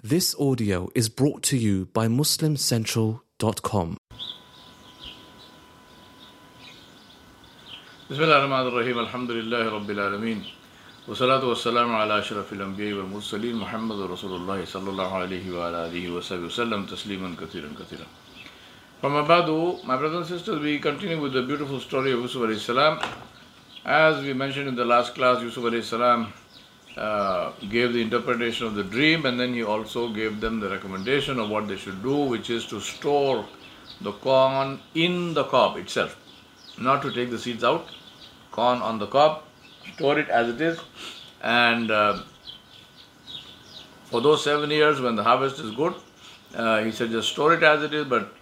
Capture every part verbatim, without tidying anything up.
This audio is brought to you by muslim central dot com. Bismillahirrahmanirrahim. Alhamdulillahi Rabbil Alameen. Wa salatu wa salamu ala ashrafil anbiya wal mursaleen. Muhammadur Rasulullah sallallahu alayhi wa ala alihi wa sahbihi wa sallam tasliman kathiran kathiran. From Abadu, my brothers and sisters, we continue with the beautiful story of Yusuf alayhi salam. As we mentioned in the last class, Yusuf alayhi salam uh, gave the interpretation of the dream, and then he also gave them the recommendation of what they should do, which is to store the corn in the cob itself, not to take the seeds out. Corn on the cob, store it as it is, and uh, for those seven years when the harvest is good, uh, he said just store it as it is, but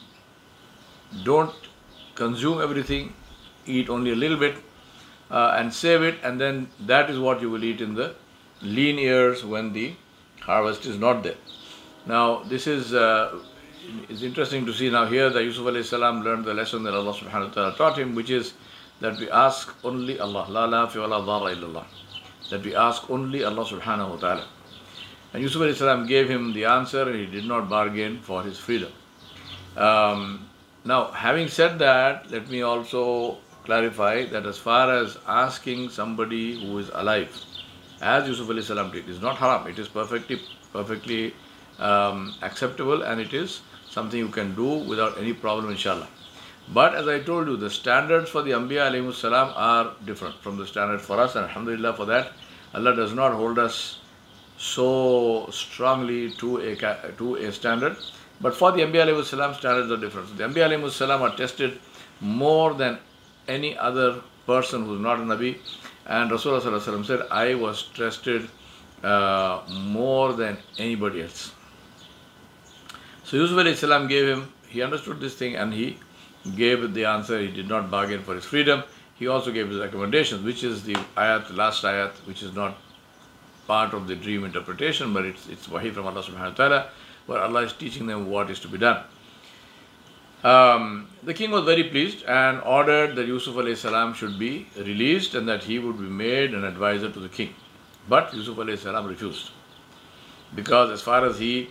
don't consume everything, eat only a little bit, uh, and save it, and then that is what you will eat in the lean years when the harvest is not there. Now this is uh, it's interesting to see now here that Yusuf alayhi salam learned the lesson that Allah subhanahu wa ta'ala taught him, which is that we ask only Allah, la la fi wa la dharra illallah, that we ask only Allah subhanahu wa ta'ala. And Yusuf alayhi salam gave him the answer, and he did not bargain for his freedom. Um, now, having said that, let me also clarify that as far as asking somebody who is alive, as Yusuf alayhi salam did, is not haram. It is perfectly, perfectly um, acceptable, and it is something you can do without any problem, inshallah. But as I told you, the standards for the Anbiya alayhimus salam are different from the standard for us, and alhamdulillah for that. Allah does not hold us so strongly to a, to a standard. But for the Anbiya alayhimus salam, standards are different. So the Anbiya alayhimus salam are tested more than any other person who is not a Nabi. And Rasulullah sallallahu alaihi wasallam said, I was tested uh, more than anybody else. So Yusuf alayhi salam gave him, he understood this thing, and he gave the answer. He did not bargain for his freedom. He also gave his recommendations, which is the ayat, last ayat, which is not part of the dream interpretation, but it's it's wahi from Allah subhanahu wa ta'ala, where Allah is teaching them what is to be done. Um, the king was very pleased and ordered that Yusuf alayhi salam should be released and that he would be made an advisor to the king. But Yusuf alayhi salam refused, because as far as he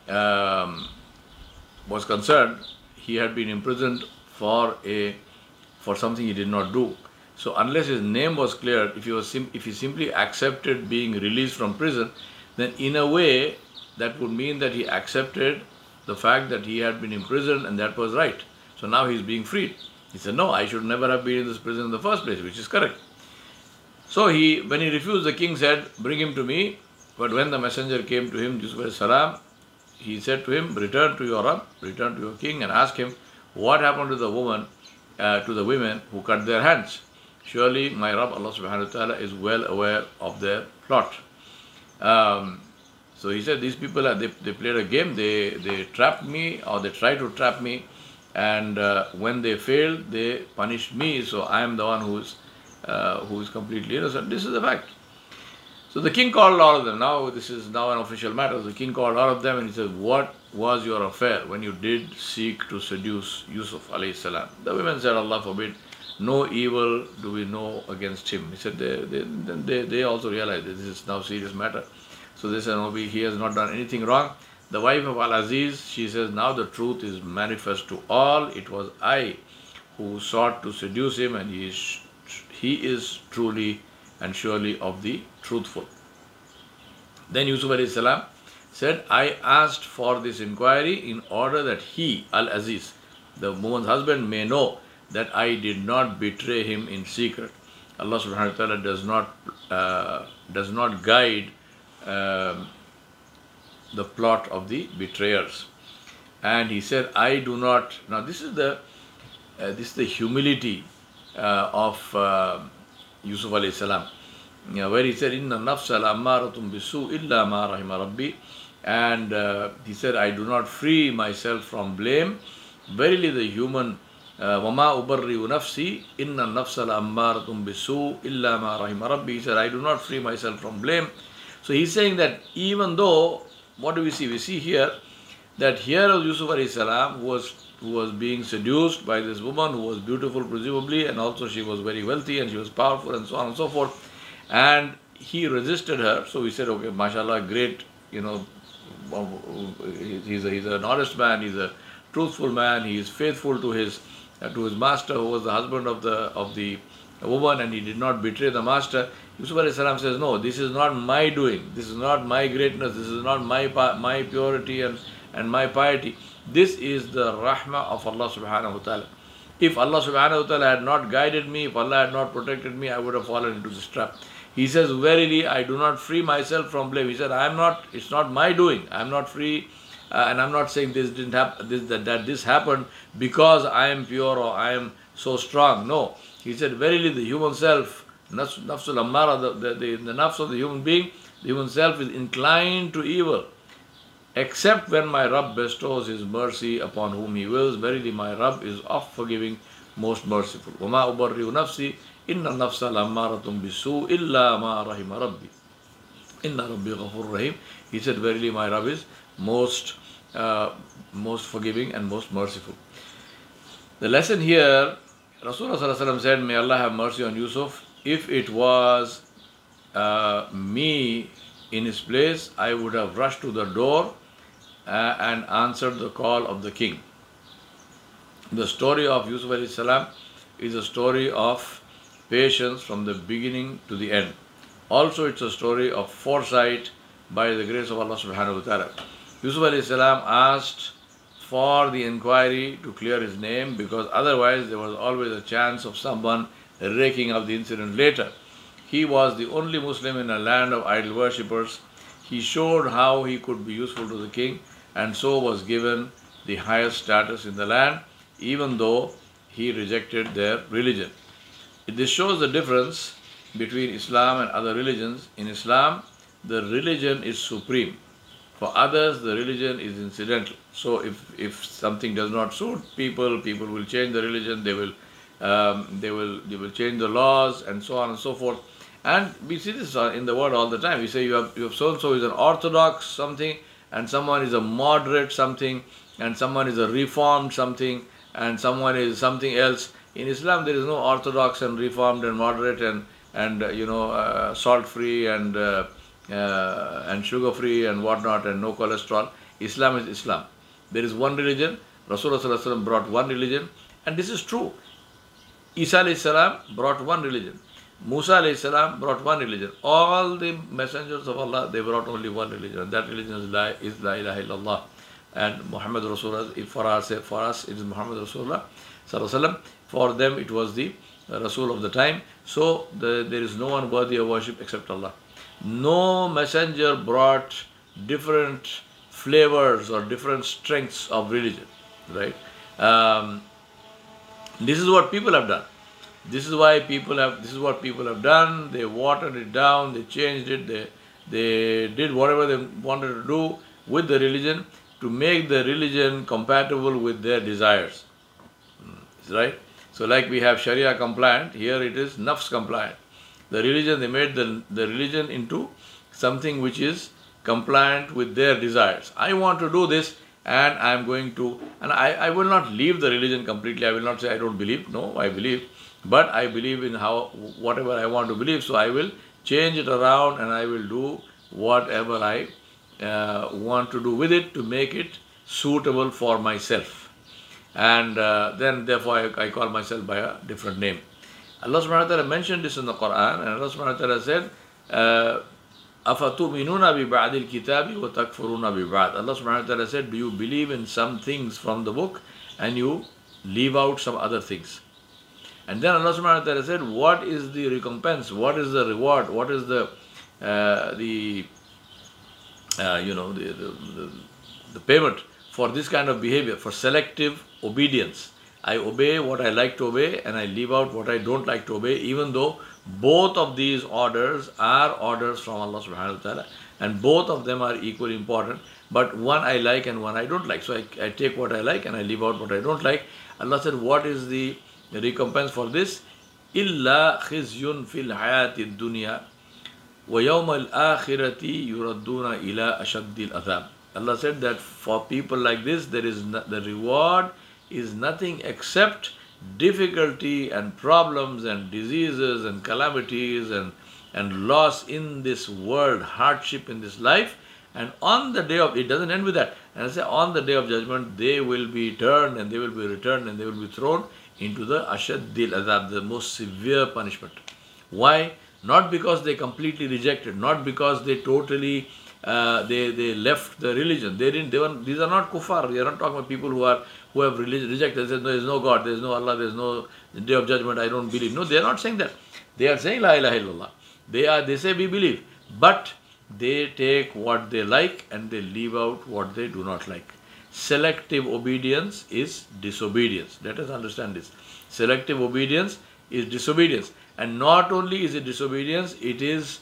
um, was concerned, he had been imprisoned for a for something he did not do. So unless his name was cleared, if he was sim- if he simply accepted being released from prison, then in a way that would mean that he accepted the fact that he had been imprisoned, and that was right. So now he is being freed. He said, no, I should never have been in this prison in the first place, which is correct. So he, when he refused, the king said, bring him to me. But when the messenger came to him, Yusuf alayhi salam, he said to him, return to your Rabb, return to your king, and ask him what happened to the woman, uh, to the women who cut their hands. Surely my Rabb, Allah subhanahu wa ta'ala, is well aware of their plot. Um, so he said, these people, are, they, they played a game, they, they trapped me, or they tried to trap me, and uh, when they failed, they punished me, so I am the one who is, uh, who is completely innocent. This is the fact. So the king called all of them. Now this is now an official matter. The king called all of them and he said, what was your affair when you did seek to seduce Yusuf alayhi salam? The women said, Allah forbid, no evil do we know against him. He said, they, they, they, they also realized that this is now a serious matter. So they said, no, he has not done anything wrong. The wife of Al-Aziz, she says, now the truth is manifest to all. It was I who sought to seduce him, and he is, he is truly and surely of the truthful. Then Yusuf alayhi salam said, I asked for this inquiry in order that he, Al-Aziz, the woman's husband, may know that I did not betray him in secret. Allah subhanahu wa ta'ala does not uh, does not guide um, the plot of the betrayers. And he said, I do not. Now this is the uh, this is the humility uh, of uh, Yusuf alayhi salam, you know, where he said, Inna nafsa la'ammaratum bisu illa ma rahima rabbi, and uh, he said, I do not free myself from blame. Verily the human, wama ubarri'u nafsi, inna nafsa la'ammaratum bisu illa ma rahima rabbi. He said, I do not free myself from blame. So he's saying that even though, what do we see? We see here that here was Yusuf alayhi salam, who was who was being seduced by this woman who was beautiful presumably, and also she was very wealthy and she was powerful and so on and so forth, and he resisted her. So we said, okay, mashallah, great, you know, he's, a, he's an honest man, he's a truthful man, he is faithful to his uh, to his master, who was the husband of the of the woman, and he did not betray the master. Yusuf alayhi salam says, no, this is not my doing, this is not my greatness, this is not my my purity and, and my piety. This is the rahmah of Allah subhanahu wa ta'ala. If Allah subhanahu wa ta'ala had not guided me, if Allah had not protected me, I would have fallen into this trap. He says, verily, I do not free myself from blame. He said, I am not, it's not my doing. I am not free, uh, and I'm not saying this didn't happen, this, that, that this happened because I am pure or I am so strong. No. He said, verily, the human self, nafs, nafsul ammara, the, the, the, the nafs of the human being, the human self is inclined to evil, except when my Rabb bestows His mercy upon whom He wills. Verily, my Rabb is oft forgiving, most merciful. وَمَا أُبَرِّئُ نَفْسِي إِنَّ النَّفْسَ لَأَمَّارَةٌ بِالسُّوءِ إِلَّا مَا رَحِمَ رَبِّي إِنَّ رَبِّي غَفُورٌ رَحِيمٌ. He said, verily, my Rabb is most, uh, most forgiving and most merciful. The lesson here, Rasulullah said, may Allah have mercy on Yusuf. If it was uh, me in his place, I would have rushed to the door uh, and answered the call of the king. The story of Yusuf alayhi salam is a story of patience from the beginning to the end. Also, it's a story of foresight by the grace of Allah subhanahu wa ta'ala. Yusuf alayhi salam asked for the inquiry to clear his name, because otherwise there was always a chance of someone raking up the incident later. He was the only Muslim in a land of idol worshippers. He showed how he could be useful to the king, and so was given the highest status in the land, even though he rejected their religion. This shows the difference between Islam and other religions. In Islam, the religion is supreme. For others, the religion is incidental. So if, if something does not suit people, people will change the religion, they will, um, they will, they will change the laws, and so on and so forth. And we see this in the world all the time. We say you have, you have so-and-so is an orthodox something, and someone is a moderate something, and someone is a reformed something, and someone is something else. In Islam, there is no orthodox and reformed and moderate and, and uh, you know, uh, salt-free and uh, uh, and sugar-free and whatnot, and no cholesterol. Islam is Islam. There is one religion. Rasulullah brought one religion, and this is true. Isa alayhi salam brought one religion. Musa alayhi salam brought one religion. All the messengers of Allah, they brought only one religion, and that religion is La, is la ilaha illallah. And Muhammad Rasulullah, for us, for us it is Muhammad Rasulullah sallallahu alaihi wasallam. For them it was the Rasul of the time. So the, there is no one worthy of worship except Allah. No messenger brought different flavors or different strengths of religion, right? Um, this is what people have done. This is why people have. This is what people have done. They watered it down. They changed it. They they did whatever they wanted to do with the religion to make the religion compatible with their desires. Right? So, like we have Sharia compliant, here it is nafs compliant. The religion, they made the, the religion into something which is compliant with their desires. I want to do this, and I am going to, and I, I will not leave the religion completely. I will not say I don't believe. No, I believe. But I believe in how, whatever I want to believe. So I will change it around, and I will do whatever I uh, want to do with it to make it suitable for myself. And uh, then therefore I, I call myself by a different name. Allah subhanahu wa ta'ala mentioned this in the Quran, and Allah subhanahu wa ta'ala said, أَفَتُؤْمِنُونَ بِبَعْدِ الْكِتَابِ وَتَكْفُرُونَ بِبَعْدِ. Allah subhanahu wa ta'ala said, do you believe in some things from the book and you leave out some other things? And then Allah subhanahu wa ta'ala said, what is the recompense? What is the reward? What is the uh, the uh, you know the, the, the, the payment for this kind of behavior, for selective obedience? I obey what I like to obey, and I leave out what I don't like to obey, even though both of these orders are orders from Allah subhanahu wa ta'ala, and both of them are equally important, but one I like and one I don't like. So I, I take what I like and I leave out what I don't like. Allah said, what is the recompense for this? إِلَّا خِزْيٌ فِي الْحَيَاةِ الدُّنْيَا وَيَوْمَ الْآخِرَةِ يُرَدُّونَ إِلَىٰ أَشَدِّ الْعَذَابِ. Allah said that for people like this, there is no, the reward is nothing except difficulty and problems and diseases and calamities and, and loss in this world, hardship in this life. And on the day of, it doesn't end with that. And I say, on the day of judgment, they will be turned and they will be returned and they will be thrown into the ashaddil azab, the most severe punishment. Why? Not because they completely rejected, not because they totally uh, they they left the religion. They didn't. They were. These are not kuffar. We are not talking about people who are who have religion, rejected. They say, there is no God, there is no Allah, there is no day of judgment. I don't believe. No, they are not saying that. They are saying la ilaha illallah. They are. They say we believe, but they take what they like and they leave out what they do not like. Selective obedience is disobedience. Let us understand this. Selective obedience is disobedience. And not only is it disobedience, it is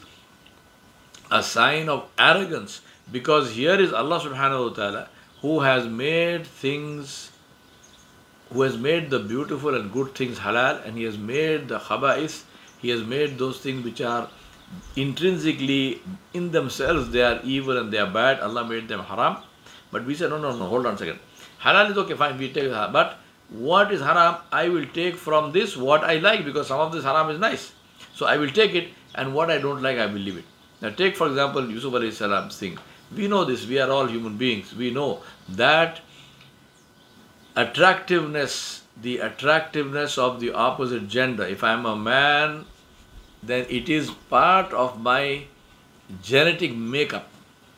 a sign of arrogance. Because here is Allah subhanahu wa ta'ala who has made things, who has made the beautiful and good things halal, and He has made the khaba'is, He has made those things which are intrinsically in themselves, they are evil and they are bad. Allah made them haram. But we say, no, no, no, hold on a second. Halal is okay, fine, we take it. But what is haram, I will take from this what I like, because some of this haram is nice. So I will take it, and what I don't like, I will leave it. Now take for example Yusuf alayhi salam's thing. We know this, we are all human beings. We know that attractiveness, the attractiveness of the opposite gender, if I am a man, then it is part of my genetic makeup.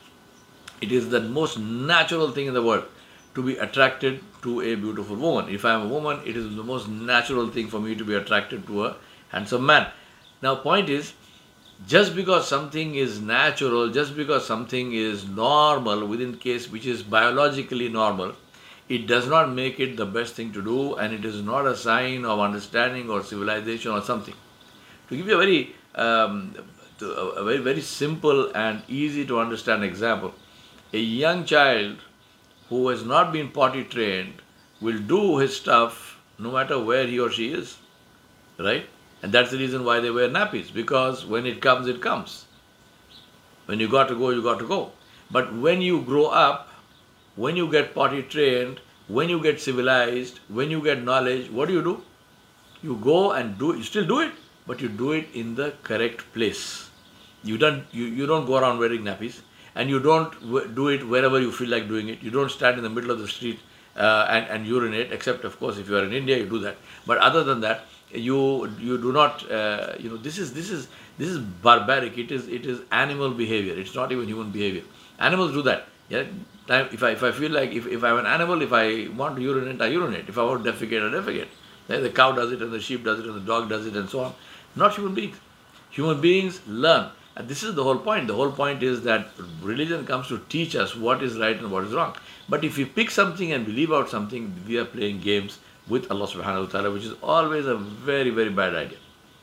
It is the most natural thing in the world to be attracted to a beautiful woman. If I am a woman, it is the most natural thing for me to be attracted to a handsome man. Now, point is, just because something is natural, just because something is normal within case which is biologically normal, it does not make it the best thing to do, and it is not a sign of understanding or civilization or something. To give you a very, um, a very, very simple and easy to understand example, a young child who has not been potty trained will do his stuff no matter where he or she is, right? And that's the reason why they wear nappies, because when it comes, it comes. When you got to go, you got to go. But when you grow up, when you get potty trained, when you get civilized, when you get knowledge, what do you do? You go and do, you still do it, but you do it in the correct place. You don't, you, you don't go around wearing nappies, and you don't do it wherever you feel like doing it. You don't stand in the middle of the street uh, and, and urinate, except of course if you are in India, you do that. But other than that, you you do not, uh, you know, this is this is this is barbaric. It is it is animal behavior. It's not even human behavior. Animals do that. Yeah. Time if I if I feel like if, if I'm an animal, if I want to urinate, I urinate. If I want to defecate, I defecate. Yeah, the cow does it, and the sheep does it, and the dog does it, and so on. Not human beings. Human beings learn. And this is the whole point. The whole point is that religion comes to teach us what is right and what is wrong. But if we pick something and we leave out something, we are playing games with Allah subhanahu wa ta'ala, which is always a very, very bad idea.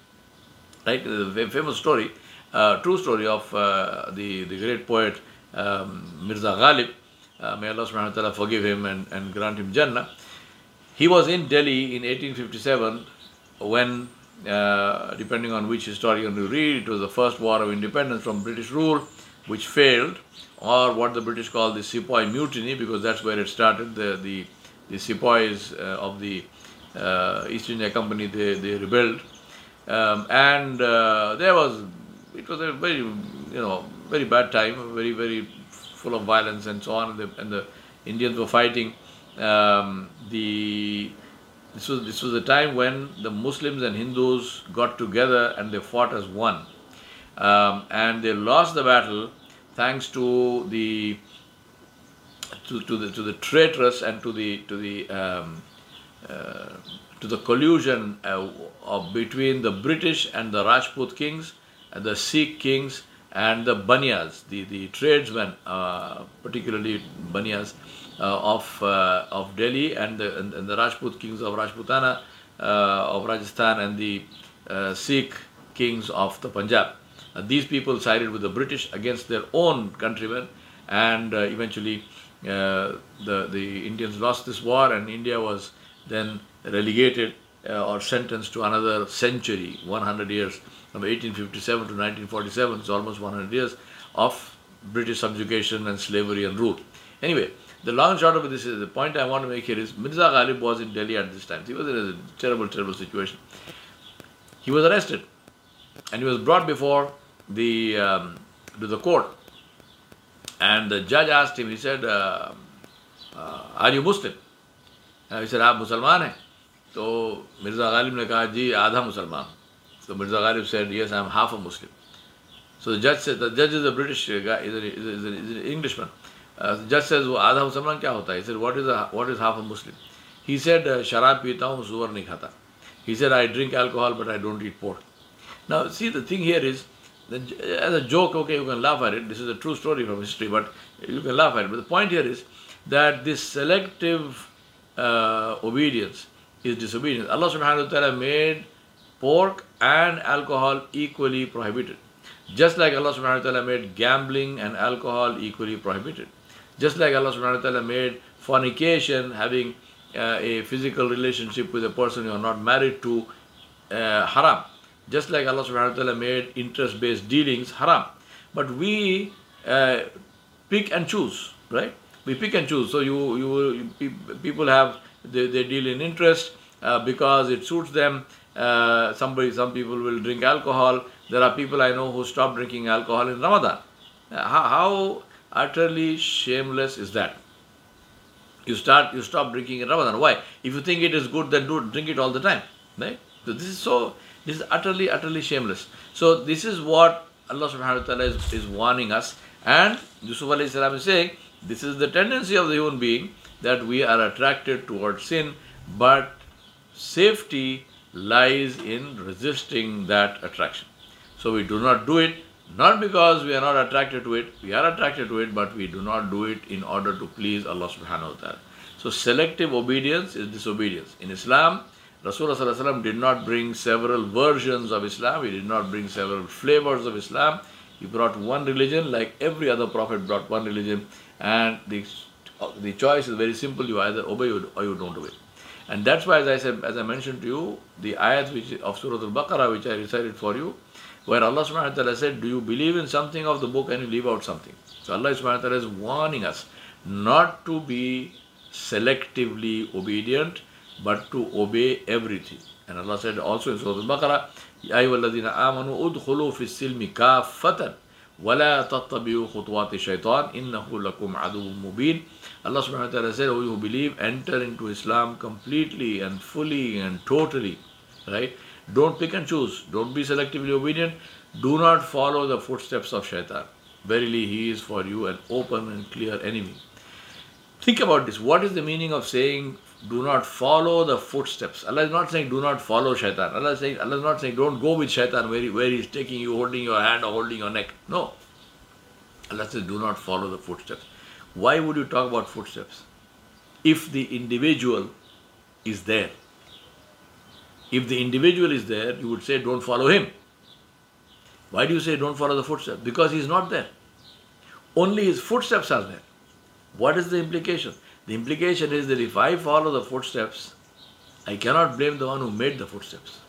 Right? The famous story, uh, true story of uh, the, the great poet um, Mirza Ghalib, uh, may Allah subhanahu wa ta'ala forgive him and, and grant him Jannah. He was in Delhi in eighteen fifty-seven when, uh, depending on which historian you read, it was the first war of independence from British rule, which failed, or what the British call the Sepoy Mutiny, because that's where it started. The, the The sepoys uh, of the uh, East India Company, they, they rebelled. Um, and uh, there was, it was a very, you know, very bad time, very, very full of violence and so on. And the, and the Indians were fighting. Um, the this was this was a time when the Muslims and Hindus got together and they fought as one. Um, and they lost the battle thanks to the To, to the to the traitorous and to the to the um, uh, to the collusion uh, of between the British and the Rajput kings, and the Sikh kings and the Banias, the the tradesmen, uh, particularly Banias uh, of uh, of Delhi, and the and, and the Rajput kings of Rajputana uh, of Rajasthan, and the uh, Sikh kings of the Punjab. Uh, these people sided with the British against their own countrymen, and uh, eventually. Uh, the the Indians lost this war, and India was then relegated uh, or sentenced to another century, one hundred years, from eighteen fifty-seven to nineteen forty-seven. It's almost one hundred years of British subjugation and slavery and rule. Anyway, the long and short of this is the point I want to make here is Mirza Ghalib was in Delhi at this time. He was in a terrible, terrible situation. He was arrested, and he was brought before the um, to the court. And the judge asked him, he said, uh, uh, are you Muslim? Uh, he said, आप मुसलमान हैं? तो Mirza Ghalib ने कहा, जी आधा मुसलमान. So Mirza Ghalib said, yes, I am half a Muslim. So the judge said, the judge is a British guy, is, a, is, a, is, a, is an Englishman. Uh, the judge says, वो आधा मुसलमान क्या होता है? He said, what is a, what is half a Muslim? He said, uh, शराब पीता हूँ, सुअर नहीं खाता. He said, I drink alcohol, but I don't eat pork. Now, see, the thing here is, as a joke, okay, you can laugh at it. This is a true story from history, but you can laugh at it. But the point here is that this selective uh, obedience is disobedience. Allah subhanahu wa ta'ala made pork and alcohol equally prohibited. Just like Allah subhanahu wa ta'ala made gambling and alcohol equally prohibited. Just like Allah subhanahu wa ta'ala made fornication, having uh, a physical relationship with a person you are not married to, uh, haram. Just like Allah subhanahu wa ta'ala made interest-based dealings haram. But we uh, pick and choose, right? We pick and choose. So you, you, you people have, they, they deal in interest uh, because it suits them. Uh, somebody, some people will drink alcohol. There are people I know who stop drinking alcohol in Ramadan. Uh, how, how utterly shameless is that? You start, you stop drinking in Ramadan. Why? If you think it is good, then do drink it all the time, right? So this is so. This is utterly, utterly shameless. So this is what Allah subhanahu wa ta'ala is, is warning us. And Yusuf alayhi salam is saying, this is the tendency of the human being, that we are attracted towards sin, but safety lies in resisting that attraction. So we do not do it, not because we are not attracted to it, we are attracted to it, but we do not do it in order to please Allah subhanahu wa ta'ala. So selective obedience is disobedience. In Islam, Rasulullah did not bring several versions of Islam. He did not bring several flavors of Islam. He brought one religion, like every other prophet brought one religion. And the, the choice is very simple. You either obey or you don't obey. And that's why, as I said, as I mentioned to you, the ayat which, of Surah Al-Baqarah, which I recited for you, where Allah subhanahu wa ta'ala said, do you believe in something of the book and you leave out something? So Allah subhanahu wa ta'ala is warning us not to be selectively obedient, but to obey everything. And Allah said also in Surah Al-Baqarah, يَا أَيُّهَا الَّذِينَ آمَنُوا أُدْخُلُوا فِي السِّلْمِ كَافَّةً وَلَا تَتَّبِعُوا خُطُوَاتِ الشَّيْطَانِ إِنَّهُ لَكُمْ عَدُوٌّ مُبِينٌ. Allah subhanahu wa ta'ala said, oh, you who believe, enter into Islam completely and fully and totally, right? Don't pick and choose. Don't be selectively obedient. Do not follow the footsteps of shaitan. Verily, he is for you an open and clear enemy. Think about this. What is the meaning of saying, do not follow the footsteps? Allah is not saying, do not follow shaitan. Allah is, saying, Allah is not saying, don't go with shaitan where he, where he is taking you, holding your hand or holding your neck. No. Allah says, do not follow the footsteps. Why would you talk about footsteps? If the individual is there. If the individual is there, you would say, don't follow him. Why do you say, don't follow the footsteps? Because he is not there. Only his footsteps are there. What is the implication? The implication is that if I follow the footsteps, I cannot blame the one who made the footsteps.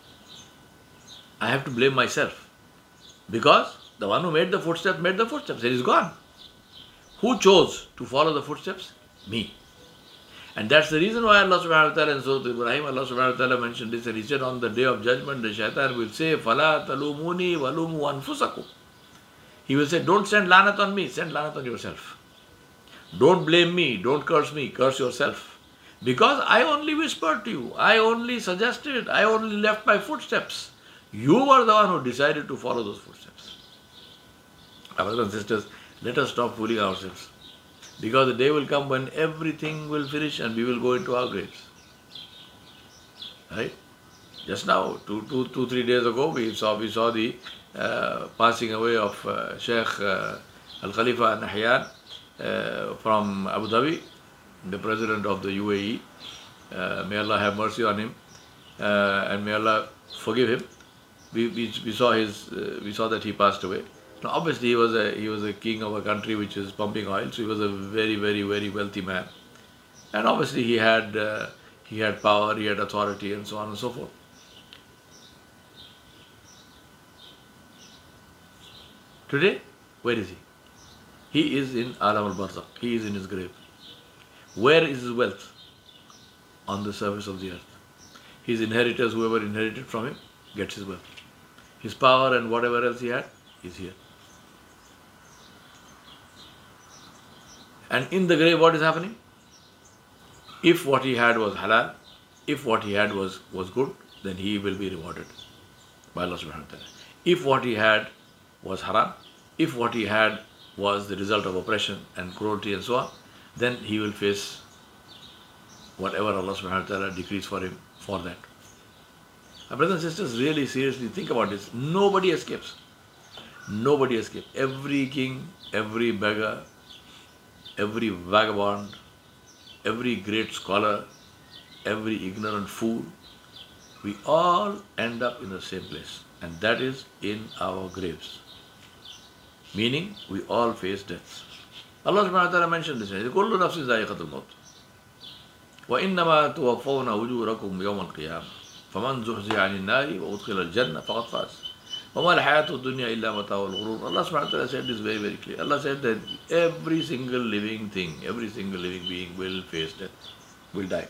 I have to blame myself. Because the one who made the footsteps made the footsteps. It is gone. Who chose to follow the footsteps? Me. And that's the reason why Allah subhanahu wa ta'ala in Surah Ibrahim, Allah subhanahu wa ta'ala mentioned this, and He said, on the day of judgment, the shaitan will say, فَلَا تَلُومُونِي وَلُومُوا أَنفُسَكُمْ. He will say, don't send lanat on me, send lanat on yourself. Don't blame me, don't curse me, curse yourself. Because I only whispered to you, I only suggested, I only left my footsteps. You were the one who decided to follow those footsteps. Our brothers and sisters, let us stop fooling ourselves. Because the day will come when everything will finish and we will go into our graves. Right? Just now, two, two, two, three days ago, we saw we saw the uh, passing away of uh, Sheikh uh, Al Khalifa Nahyan uh, from Abu Dhabi, the president of the U A E. Uh, may Allah have mercy on him uh, and may Allah forgive him. We, we, we saw his uh, we saw that he passed away. Now, obviously, he was a he was a king of a country which is pumping oil, so he was a very, very, very wealthy man, and obviously he had uh, he had power, he had authority, and so on and so forth. Today, where is he? He is in Alam al-Barzakh. He is in his grave. Where is his wealth? On the surface of the earth. His inheritors, whoever inherited from him, gets his wealth. His power and whatever else he had is here. And in the grave, what is happening? If what he had was halal, if what he had was, was good, then he will be rewarded by Allah subhanahu wa ta'ala. If what he had was haram, if what he had was the result of oppression and cruelty and so on, then he will face whatever Allah subhanahu wa ta'ala decrees for him for that. My brothers and sisters, really seriously think about this. Nobody escapes. Nobody escapes. Every king, every beggar, every vagabond, every great scholar, every ignorant fool, we all end up in the same place, and that is in our graves. Meaning, we all face death. Allah subhanahu wa ta'ala mentioned this. كُلُّ نَفْسٍ ذَائِقَةُ الْمَوْتِ وَإِنَّمَا تُوَفَّوْنَ أُجُورَكُمْ يَوْمَ الْقِيَامَةِ فَمَنْ زُحْزِحَ عَنِ النَّارِ وَأُدْخِلَ الْجَنَّةَ فَقَدْ فَازَ وَمَا الْحَيَاةُ الدُّنْيَا إِلَّا مَتَاعُ الْغُرُورِ. Allah subhanahu wa ta'ala said this very, very clear. Allah said that every single living thing, every single living being will face death, will die.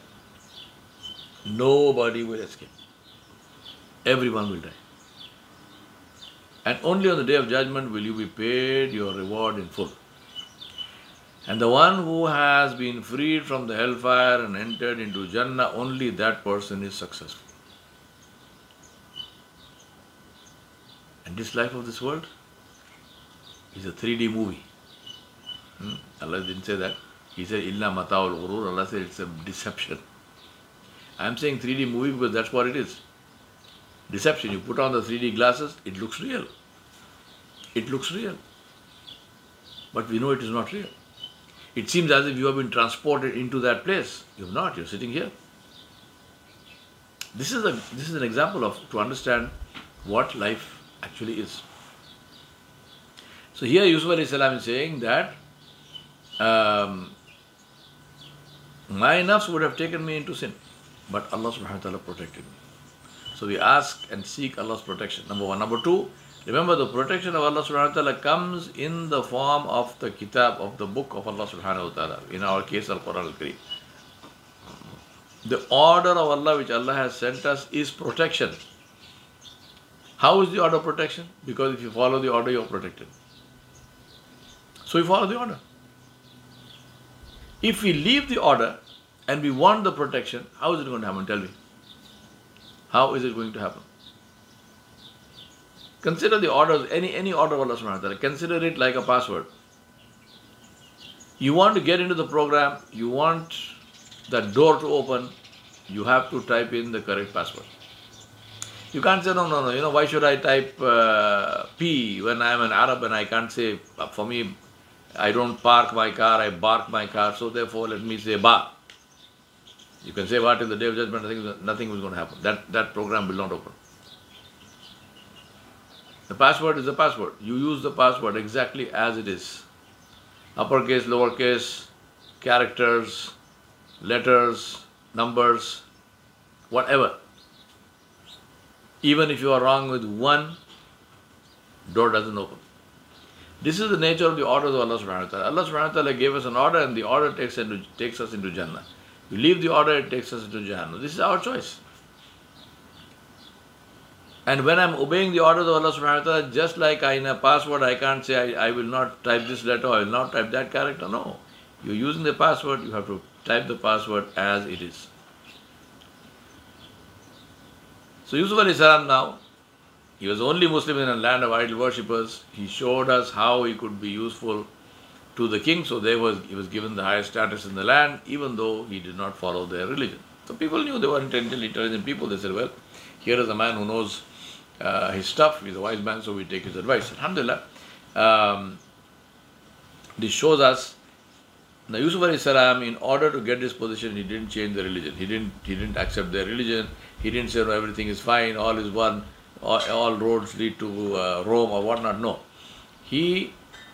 Nobody will escape. Everyone will die. And only on the day of judgment will you be paid your reward in full. And the one who has been freed from the hellfire and entered into Jannah, only that person is successful. And this life of this world is a three D movie. Hmm? Allah didn't say that. He said, Illa mata'ul ghurur. Allah said it's a deception. I'm saying three D movie because that's what it is. Deception. You put on the three D glasses, it looks real. It looks real. But we know it is not real. It seems as if you have been transported into that place. You have not. You're sitting here. This is a this is an example of to understand what life actually is. So here Yusuf alayhi salam is saying that um, my nafs would have taken me into sin, but Allah subhanahu wa ta'ala protected me. So we ask and seek Allah's protection. Number one. Number two, remember the protection of Allah subhanahu wa ta'ala comes in the form of the kitab, of the book of Allah subhanahu wa ta'ala. In our case, Al-Quran Al-Kareem. The order of Allah which Allah has sent us is protection. How is the order of protection? Because if you follow the order, you are protected. So we follow the order. If we leave the order and we want the protection, how is it going to happen? Tell me. How is it going to happen? Consider the orders, any, any order of Allah subhanahu wa ta'ala. Consider it like a password. You want to get into the program, you want that door to open, you have to type in the correct password. You can't say, no, no, no, you know, why should I type uh, P when I am an Arab and I can't say, for me, I don't park my car, I bark my car, so therefore let me say Ba. You can say what till the day of judgment, nothing, nothing is going to happen. That, that program will not open. The password is the password. You use the password exactly as it is. Uppercase, lowercase, characters, letters, numbers, whatever. Even if you are wrong with one, door doesn't open. This is the nature of the orders of Allah subhanahu wa ta'ala. Allah subhanahu wa ta'ala gave us an order and the order takes, into, takes us into Jannah. We leave the order, it takes us into Jahannam. This is our choice. And when I'm obeying the orders of Allah subhanahu wa ta'ala, just like I in a password, I can't say I, I will not type this letter, I will not type that character. No. You're using the password, you have to type the password as it is. So Yusuf alayhi salam now, he was the only Muslim in a land of idol worshippers. He showed us how he could be useful to the king. So there was, he was given the highest status in the land, even though he did not follow their religion. So people knew they were intelligent, intelligent people. They said, well, here is a man who knows uh, his stuff. He's a wise man, so we take his advice. Alhamdulillah. Um, this shows us, now Yusuf alayhi salam, in order to get this position, he didn't change the religion. He didn't, he didn't accept their religion. He didn't say, no, everything is fine, all is one, all, all roads lead to uh, Rome or whatnot. No. He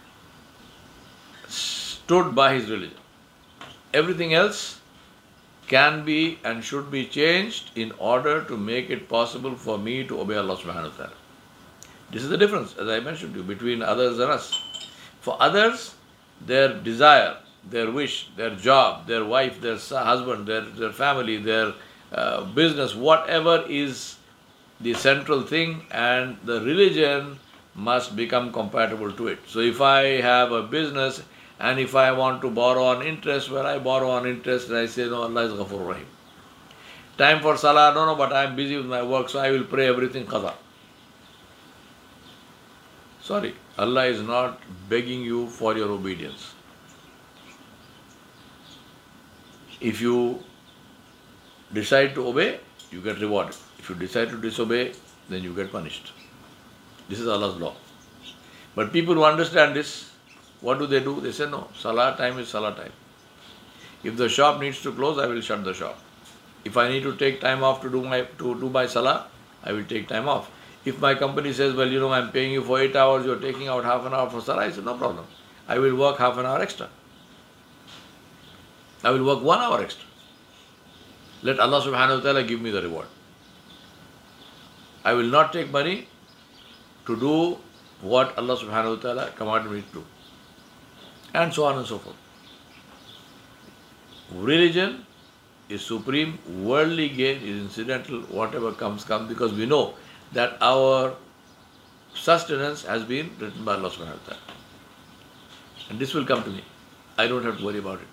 stood by his religion. Everything else can be and should be changed in order to make it possible for me to obey Allah subhanahu wa ta'ala. This is the difference, as I mentioned to you, between others and us. For others, their desire, their wish, their job, their wife, their husband, their, their family, their uh, business, whatever is the central thing, and the religion must become compatible to it. So if I have a business And if I want to borrow on interest, well, I borrow on interest and I say, no, Allah is Ghafur Rahim. Time for Salah, no, no, but I am busy with my work, so I will pray everything Qadha. Sorry, Allah is not begging you for your obedience. If you decide to obey, you get rewarded. If you decide to disobey, then you get punished. This is Allah's law. But people who understand this, what do they do? They say, no, Salah time is Salah time. If the shop needs to close, I will shut the shop. If I need to take time off to do my to do my Salah, I will take time off. If my company says, well, you know, I'm paying you for eight hours, you're taking out half an hour for Salah, I say, no problem. I will work half an hour extra. I will work one hour extra. Let Allah subhanahu wa ta'ala give me the reward. I will not take money to do what Allah subhanahu wa ta'ala commanded me to do. And so on and so forth. Religion is supreme, worldly gain is incidental, whatever comes, comes, because we know that our sustenance has been written by Allah subhanahu wa ta'ala. And this will come to me. I don't have to worry about it.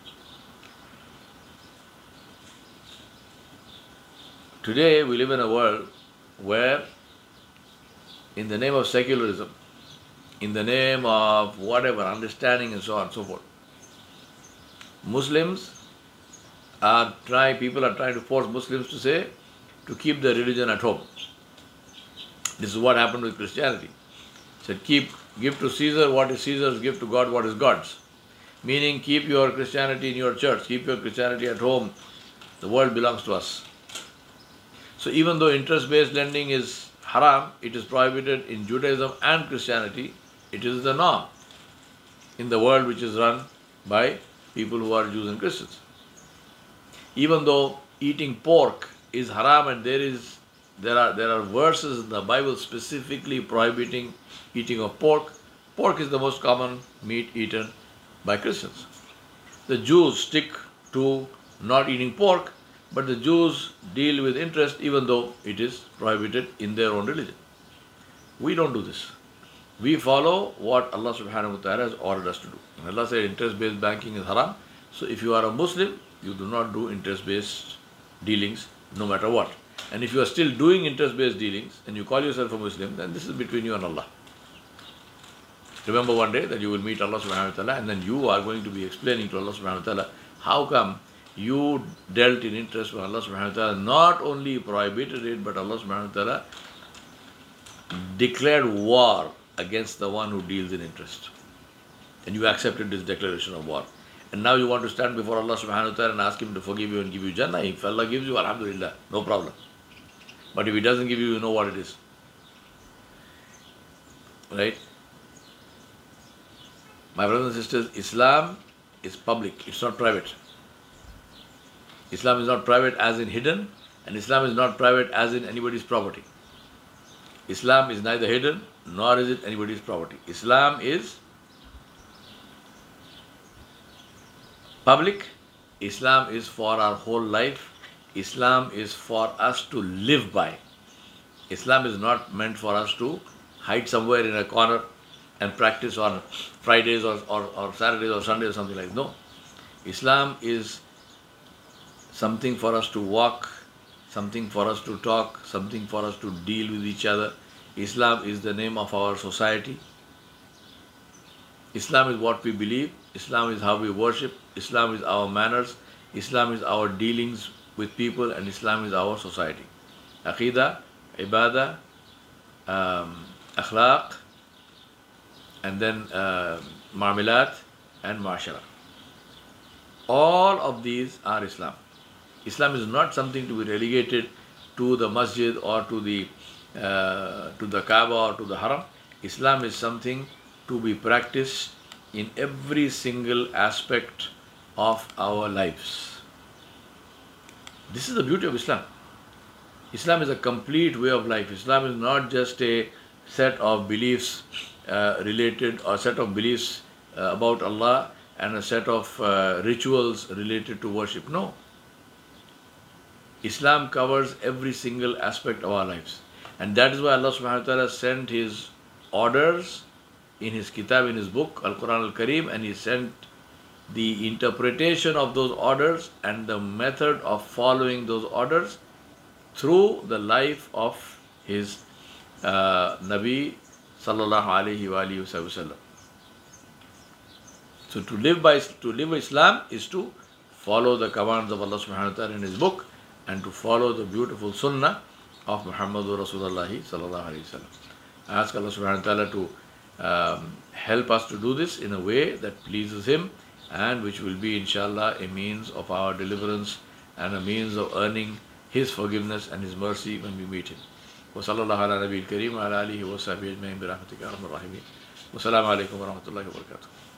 Today we live in a world where in the name of secularism, in the name of whatever, understanding and so on and so forth, Muslims are trying, people are trying to force Muslims to say, to keep their religion at home. This is what happened with Christianity. It said, keep, give to Caesar what is Caesar's, give to God what is God's. Meaning, keep your Christianity in your church, keep your Christianity at home. The world belongs to us. So even though interest-based lending is haram, it is prohibited in Judaism and Christianity. It is the norm in the world which is run by people who are Jews and Christians. Even though eating pork is haram, and there is there are there are verses in the Bible specifically prohibiting eating of pork. Pork is the most common meat eaten by Christians. The Jews stick to not eating pork, but the Jews deal with interest even though it is prohibited in their own religion. We don't do this. We follow what Allah subhanahu wa ta'ala has ordered us to do. And Allah said interest-based banking is haram. So if you are a Muslim, you do not do interest-based dealings no matter what. And if you are still doing interest-based dealings and you call yourself a Muslim, then this is between you and Allah. Remember one day that you will meet Allah subhanahu wa ta'ala, and then you are going to be explaining to Allah subhanahu wa ta'ala how come you dealt in interest when Allah subhanahu wa ta'ala not only prohibited it, but Allah subhanahu wa ta'ala declared war against the one who deals in interest. And you accepted this declaration of war. And now you want to stand before Allah subhanahu wa ta'ala and ask Him to forgive you and give you Jannah. If Allah gives you, alhamdulillah, no problem. But if He doesn't give you, you know what it is. Right? My brothers and sisters, Islam is public, it's not private. Islam is not private as in hidden, and Islam is not private as in anybody's property. Islam is neither hidden nor is it anybody's property. Islam is public. Islam is for our whole life. Islam is for us to live by. Islam is not meant for us to hide somewhere in a corner and practice on Fridays or, or, or Saturdays or Sundays or something like that. No. Islam is something for us to walk, something for us to talk, something for us to deal with each other. Islam is the name of our society. Islam is what we believe. Islam is how we worship. Islam is our manners. Islam is our dealings with people, and Islam is our society. Aqidah, Ibadah, um, Akhlaq, and then uh, Muamalat and Mashara. All of these are Islam. Islam is not something to be relegated to the masjid or to the uh, to the Kaaba or to the Haram. Islam is something to be practiced in every single aspect of our lives. This is the beauty of Islam. Islam is a complete way of life. Islam is not just a set of beliefs uh, related or set of beliefs uh, about Allah and a set of uh, rituals related to worship. No. Islam covers every single aspect of our lives. And that is why Allah subhanahu wa ta'ala sent His orders in His kitab, in His book, Al-Quran Al-Kareem, and He sent the interpretation of those orders and the method of following those orders through the life of his uh, Nabi sallallahu alaihi wasallam. So to live by to live Islam is to follow the commands of Allah subhanahu wa ta'ala in His book and to follow the beautiful sunnah of Muhammadur Rasulullah sallallahu alaihi wasallam. I ask Allah subhanahu wa ta'ala to um, help us to do this in a way that pleases Him and which will be inshallah a means of our deliverance and a means of earning His forgiveness and His mercy when we meet Him. Wa sallallahu ala nabiyil kareem wa ala alihi wa sahbihi ajma'in bi rahmatika ya arhamar rahimin. Wa salaamu alaykum wa rahmatullahi wa barakatuh.